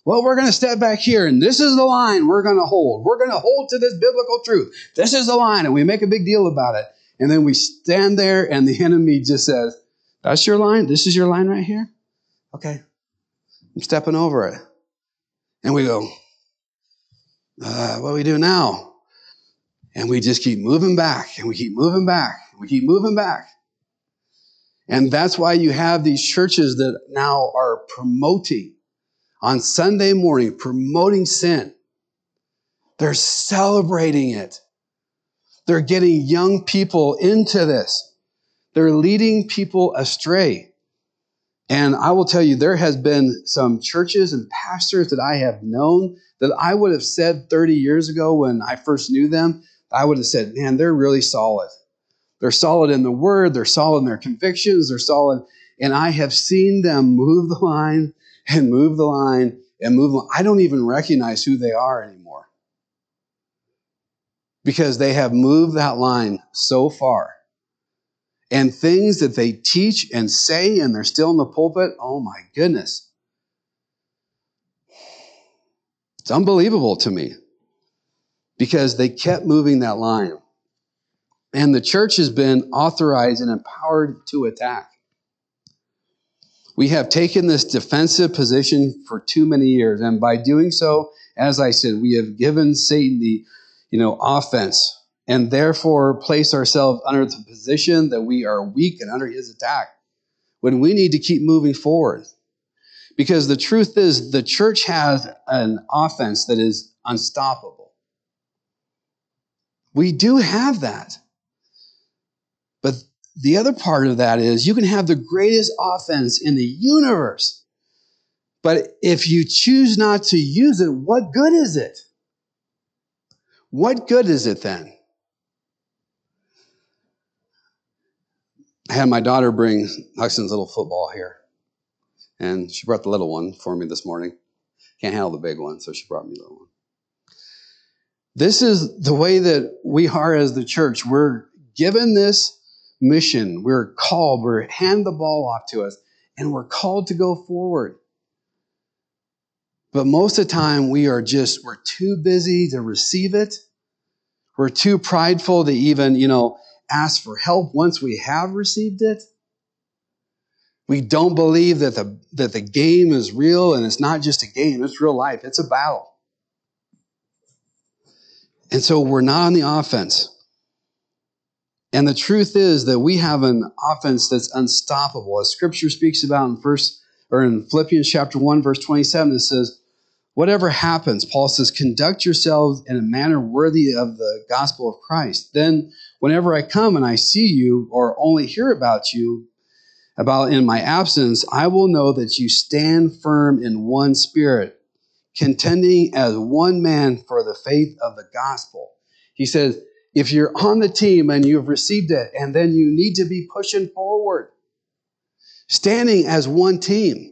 [SPEAKER 1] Well, we're going to step back here, and this is the line we're going to hold. We're going to hold to this biblical truth. This is the line, and we make a big deal about it. And then we stand there, and the enemy just says, that's your line? This is your line right here? Okay. I'm stepping over it. And we go, what do we do now? And we just keep moving back, and we keep moving back, and we keep moving back. And that's why you have these churches that now are promoting on Sunday morning, promoting sin. They're celebrating it. They're getting young people into this. They're leading people astray. And I will tell you, there has been some churches and pastors that I have known that I would have said 30 years ago when I first knew them, I would have said, man, they're really solid. They're solid in the word. They're solid in their convictions. They're solid. And I have seen them move the line and move the line and move the line. I don't even recognize who they are anymore because they have moved that line so far. And things that they teach and say, and they're still in the pulpit, oh my goodness. It's unbelievable to me because they kept moving that line. And the church has been authorized and empowered to attack. We have taken this defensive position for too many years. And by doing so, as I said, we have given Satan the, offense and therefore place ourselves under the position that we are weak and under his attack when we need to keep moving forward. Because the truth is, the church has an offense that is unstoppable. We do have that. But the other part of that is you can have the greatest offense in the universe. But if you choose not to use it, what good is it? What good is it then? I had my daughter bring Huxton's little football here. And she brought the little one for me this morning. Can't handle the big one, so she brought me the little one. This is the way that we are as the church. We're given this mission. We're called. We're hand the ball off to us. And we're called to go forward. But most of the time, we're too busy to receive it. We're too prideful to even, ask for help once we have received it. We don't believe that the game is real, and it's not just a game, it's real life. It's a battle. And so we're not on the offense. And the truth is that we have an offense that's unstoppable. As Scripture speaks about in Philippians chapter 1, verse 27, it says, whatever happens, Paul says, conduct yourselves in a manner worthy of the gospel of Christ. Then whenever I come and I see you or only hear about you, about in my absence, I will know that you stand firm in one spirit, contending as one man for the faith of the gospel. He says, if you're on the team and you've received it, and then you need to be pushing forward, standing as one team.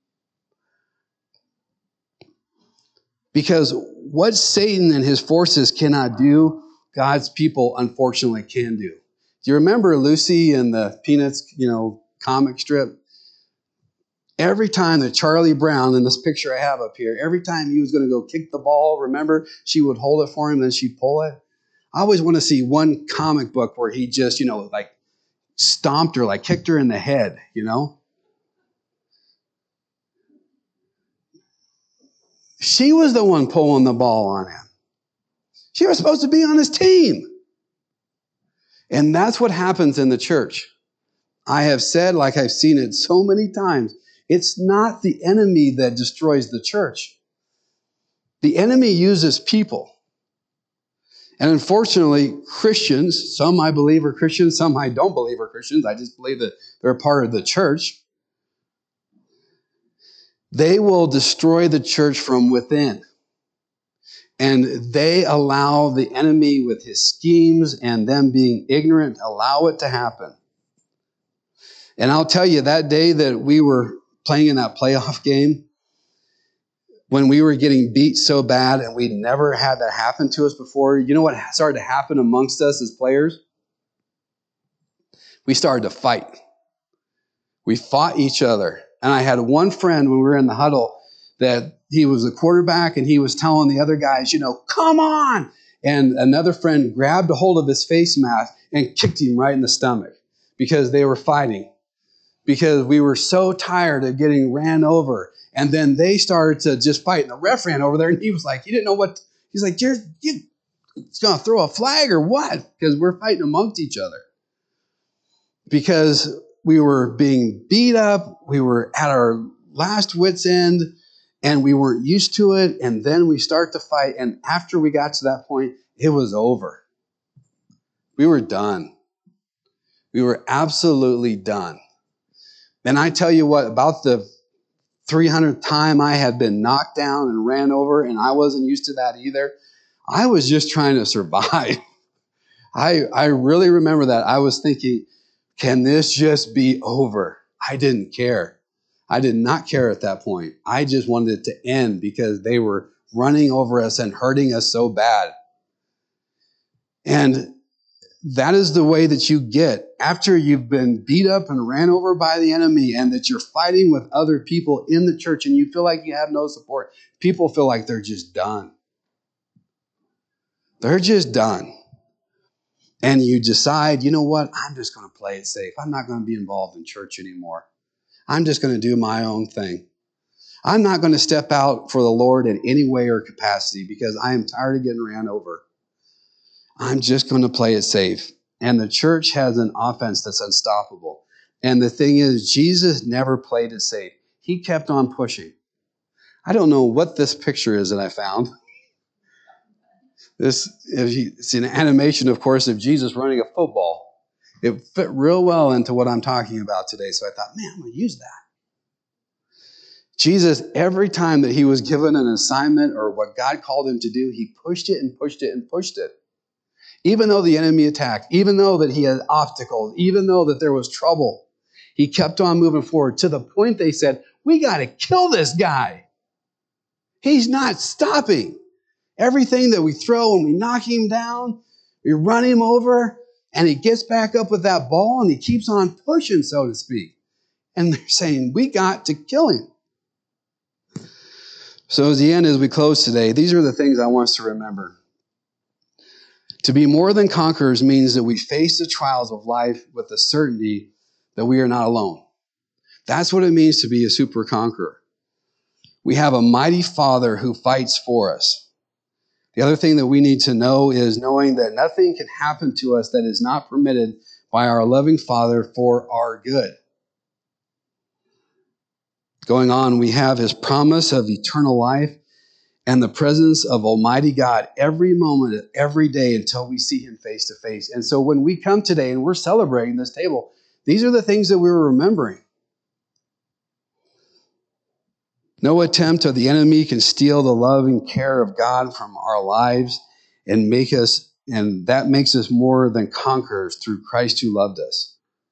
[SPEAKER 1] Because what Satan and his forces cannot do, God's people unfortunately can do. Do you remember Lucy and the Peanuts, comic strip? Every time that Charlie Brown, in this picture I have up here, every time he was going to go kick the ball, remember, she would hold it for him, then she'd pull it. I always want to see one comic book where he just, stomped her, kicked her in the head, She was the one pulling the ball on him. She was supposed to be on his team. And that's what happens in the church. I have said, like I've seen it so many times, it's not the enemy that destroys the church. The enemy uses people. And unfortunately, Christians, some I believe are Christians, some I don't believe are Christians. I just believe that they're part of the church. They will destroy the church from within. And they allow the enemy with his schemes and them being ignorant, allow it to happen. And I'll tell you, that day that we were playing in that playoff game, when we were getting beat so bad and we'd never had that happen to us before, you know what started to happen amongst us as players? We started to fight. We fought each other. And I had one friend when we were in the huddle that he was a quarterback, and he was telling the other guys, come on. And another friend grabbed a hold of his face mask and kicked him right in the stomach because they were fighting. Because we were so tired of getting ran over. And then they started to just fight. And the ref ran over there, and he was like, he didn't know what. He's like, you're going to throw a flag or what? Because we're fighting amongst each other. Because we were being beat up. We were at our last wit's end, and we weren't used to it. And then we start to fight. And after we got to that point, it was over. We were done. We were absolutely done. And I tell you what, about the 300th time I had been knocked down and ran over, and I wasn't used to that either, I was just trying to survive. I really remember that. I was thinking, can this just be over? I didn't care. I did not care at that point. I just wanted it to end because they were running over us and hurting us so bad. And that is the way that you get after you've been beat up and ran over by the enemy, and that you're fighting with other people in the church and you feel like you have no support. People feel like they're just done. They're just done. And you decide, you know what? I'm just going to play it safe. I'm not going to be involved in church anymore. I'm just going to do my own thing. I'm not going to step out for the Lord in any way or capacity because I am tired of getting ran over. I'm just going to play it safe. And the church has an offense that's unstoppable. And the thing is, Jesus never played it safe. He kept on pushing. I don't know what this picture is that I found. It's an animation, of course, of Jesus running a football. It fit real well into what I'm talking about today. So I thought, man, I'm going to use that. Jesus, every time that he was given an assignment or what God called him to do, he pushed it and pushed it and pushed it. Even though the enemy attacked, even though that he had obstacles, even though that there was trouble, he kept on moving forward to the point they said, we got to kill this guy. He's not stopping. Everything that we throw and we knock him down, we run him over, and he gets back up with that ball and he keeps on pushing, so to speak. And they're saying, we got to kill him. So as the end, as we close today, these are the things I want us to remember. To be more than conquerors means that we face the trials of life with the certainty that we are not alone. That's what it means to be a super conqueror. We have a mighty Father who fights for us. The other thing that we need to know is knowing that nothing can happen to us that is not permitted by our loving Father for our good. Going on, we have his promise of eternal life and the presence of Almighty God every moment, every day until we see him face to face. And so when we come today and we're celebrating this table, these are the things that we're remembering. No attempt of the enemy can steal the love and care of God from our lives and that makes us more than conquerors through Christ who loved us.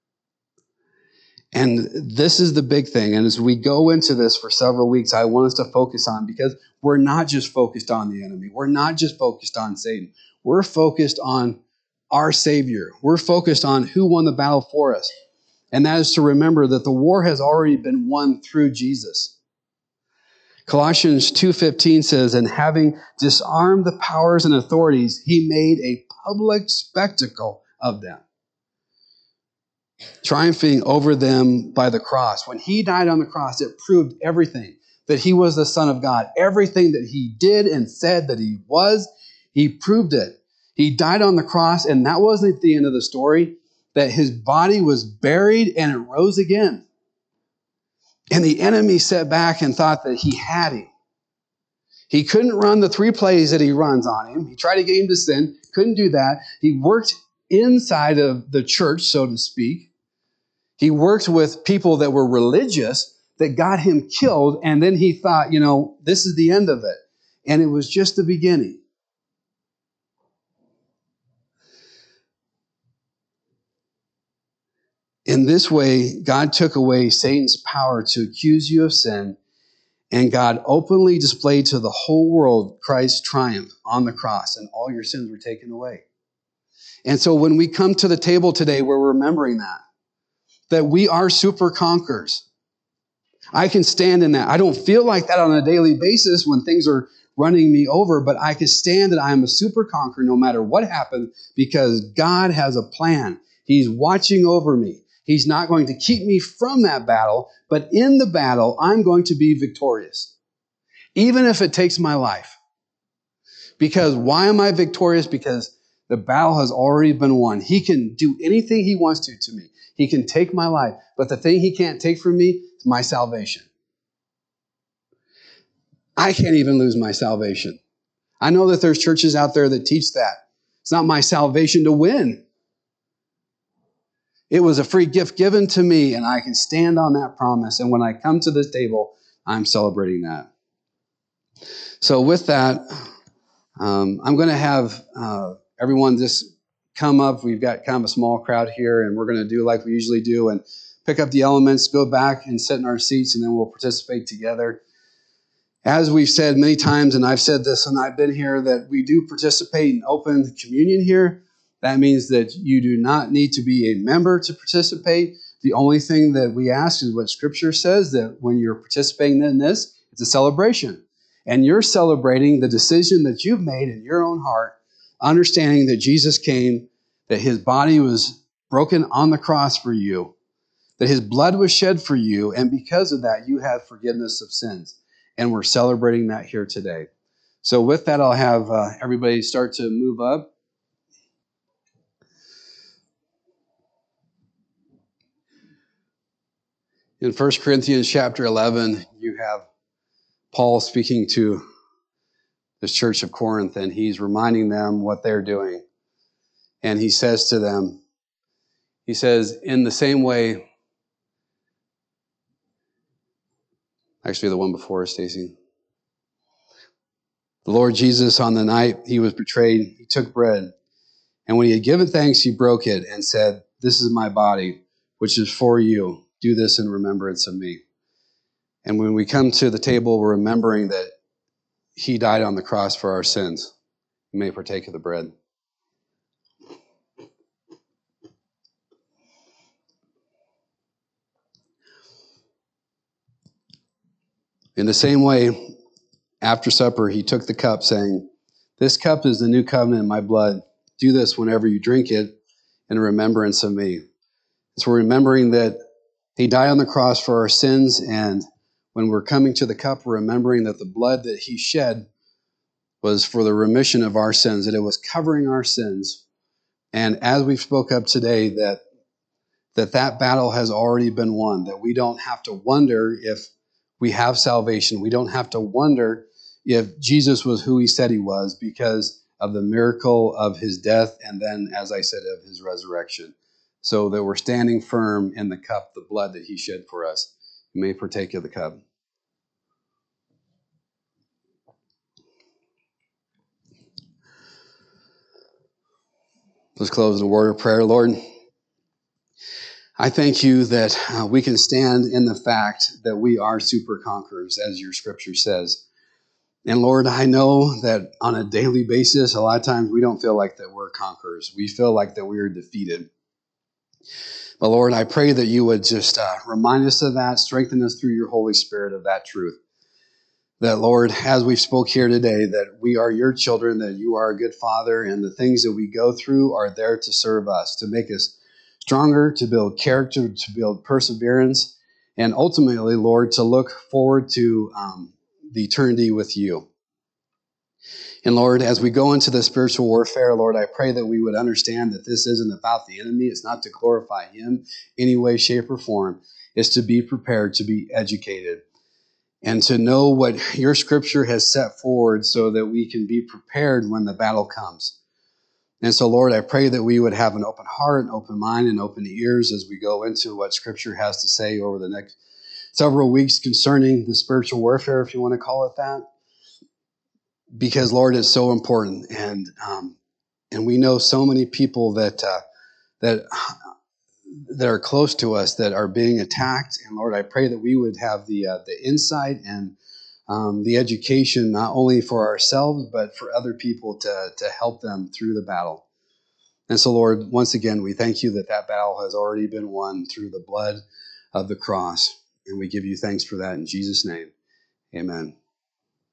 [SPEAKER 1] And this is the big thing. And as we go into this for several weeks, I want us to focus on, because we're not just focused on the enemy. We're not just focused on Satan. We're focused on our Savior. We're focused on who won the battle for us. And that is to remember that the war has already been won through Jesus. Colossians 2:15 says, and having disarmed the powers and authorities, he made a public spectacle of them, triumphing over them by the cross. When he died on the cross, it proved everything, that he was the Son of God. Everything that he did and said that he was, he proved it. He died on the cross, and that wasn't the end of the story, that his body was buried and it rose again. And the enemy sat back and thought that he had him. He couldn't run the 3 plays that he runs on him. He tried to get him to sin, couldn't do that. He worked inside of the church, so to speak. He worked with people that were religious that got him killed, and then he thought, this is the end of it. And it was just the beginning. In this way, God took away Satan's power to accuse you of sin, and God openly displayed to the whole world Christ's triumph on the cross, and all your sins were taken away. And so when we come to the table today, we're remembering that we are super conquerors. I can stand in that. I don't feel like that on a daily basis when things are running me over, but I can stand that I am a super conqueror no matter what happens because God has a plan. He's watching over me. He's not going to keep me from that battle, but in the battle, I'm going to be victorious, even if it takes my life. Because why am I victorious? Because the battle has already been won. He can do anything he wants to me. He can take my life, but the thing he can't take from me is my salvation. I can't even lose my salvation. I know that there's churches out there that teach that. It's not my salvation to win. It was a free gift given to me, and I can stand on that promise. And when I come to this table, I'm celebrating that. So with that, I'm going to have everyone just come up. We've got kind of a small crowd here, and we're going to do like we usually do and pick up the elements, go back and sit in our seats, and then we'll participate together. As we've said many times, and I've said this and I've been here, that we do participate in open communion here. That means that you do not need to be a member to participate. The only thing that we ask is what Scripture says, that when you're participating in this, it's a celebration. And you're celebrating the decision that you've made in your own heart, understanding that Jesus came, that his body was broken on the cross for you, that his blood was shed for you, and because of that, you have forgiveness of sins. And we're celebrating that here today. So with that, I'll have everybody start to move up. In 1 Corinthians chapter 11, you have Paul speaking to this church of Corinth, and he's reminding them what they're doing. And he says to them, he says, in the same way, actually the one before, Stacy. The Lord Jesus, on the night he was betrayed, he took bread. And when he had given thanks, he broke it and said, "This is my body, which is for you. Do this in remembrance of me." And when we come to the table, we're remembering that he died on the cross for our sins. You may partake of the bread. In the same way, after supper, he took the cup, saying, "This cup is the new covenant in my blood. Do this whenever you drink it in remembrance of me." So we're remembering that he died on the cross for our sins, and when we're coming to the cup, we're remembering that the blood that he shed was for the remission of our sins, that it was covering our sins. And as we've spoke up today, that battle has already been won, that we don't have to wonder if we have salvation. We don't have to wonder if Jesus was who he said he was because of the miracle of his death and then, as I said, of his resurrection. So that we're standing firm in the cup, the blood that he shed for us. You may partake of the cup. Let's close in a word of prayer. Lord, I thank you that we can stand in the fact that we are super conquerors, as your scripture says. And Lord, I know that on a daily basis, a lot of times we don't feel like that we're conquerors. We feel like that we are defeated. But Lord, I pray that you would just remind us of that, strengthen us through your Holy Spirit of that truth. That, Lord, as we've spoke here today, that we are your children, that you are a good Father, and the things that we go through are there to serve us, to make us stronger, to build character, to build perseverance, and ultimately, Lord, to look forward to the eternity with you. And Lord, as we go into the spiritual warfare, Lord, I pray that we would understand that this isn't about the enemy. It's not to glorify him any way, shape, or form. It's to be prepared, to be educated, and to know what your scripture has set forward so that we can be prepared when the battle comes. And so, Lord, I pray that we would have an open heart, an open mind, and open ears as we go into what scripture has to say over the next several weeks concerning the spiritual warfare, if you want to call it that. Because, Lord, it's so important, and we know so many people that are close to us that are being attacked. And Lord, I pray that we would have the insight and the education, not only for ourselves but for other people to help them through the battle. And so, Lord, once again, we thank you that battle has already been won through the blood of the cross. And we give you thanks for that in Jesus' name. Amen.